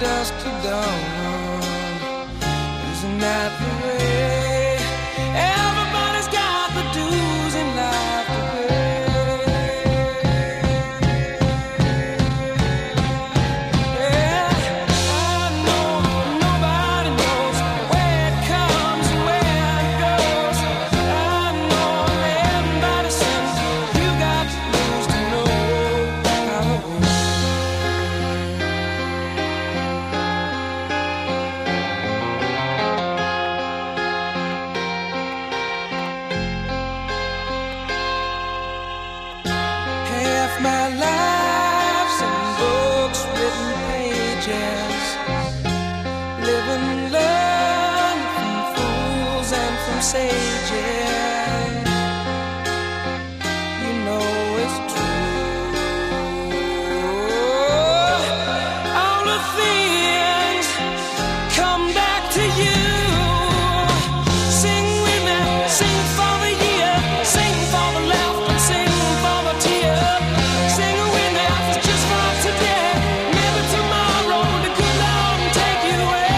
dusk to dawn. Isn't that the way? Everybody's got the dues in life to pay. Yeah, I know nobody knows where it comes and where it goes. I know everybody sings. You got to lose to know how to win. Half my life's in books, written pages, living learn from fools and from sages. You know it's true. All the things come back to you. Sing with me, sing for the year, sing for the laughter, sing for the tear. Sing with me, just for today. Maybe tomorrow the good Lord will take you away.